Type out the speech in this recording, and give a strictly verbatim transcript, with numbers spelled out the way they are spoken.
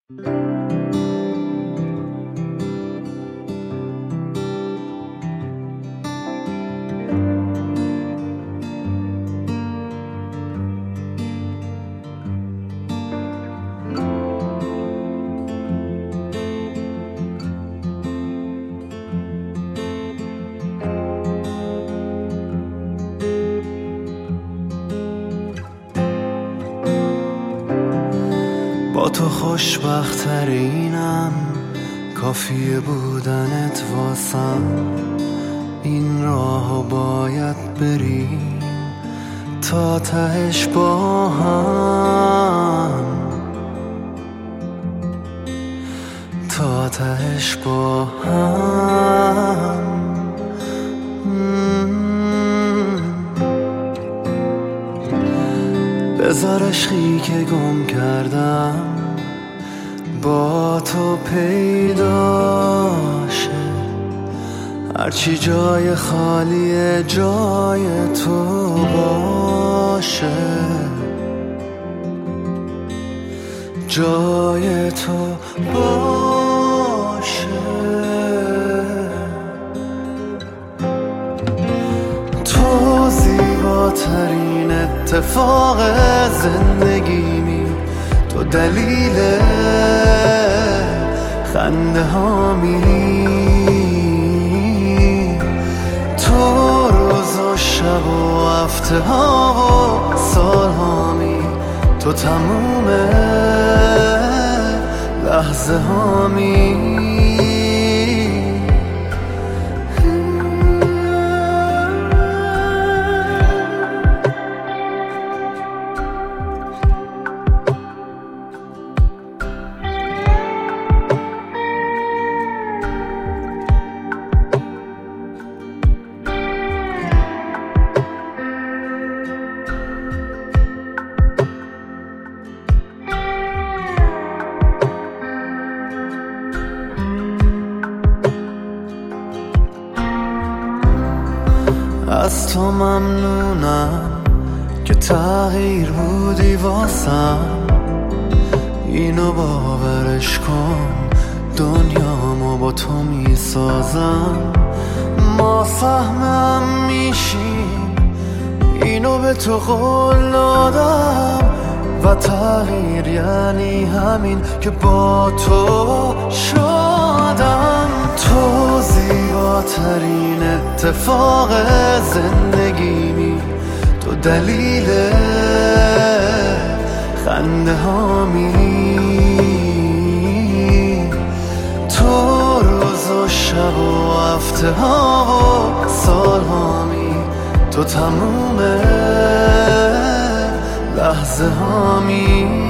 با تو خوشبخت‌ترینم، کافیه بودنت واسم. این راهو باید بریم تا تهش با هم، تا تهش با هم. بذار عشقی که گم کردم با تو پیدا شه، هرچی جای خالی جای تو باشه، جای تو باشه. تو زیباترین اتفاق زندگیمی، تو دلیل خنده هامی، تو روز و شب و هفته ها و سال هامی، تو تموم لحظه هامی. از تو ممنونم که تغییر بودی واسم، اینو باورش کن، دنیامو با تو میسازم. ما سهمم میشیم، اینو به تو قول دادم، و تغییر یعنی همین که با تو شدم. تو زیباترین اتفاق زندگیمی، تو دلیل خنده هامی، تو روز و شب و هفته ها و سال هامی، تو تموم لحظه هامی.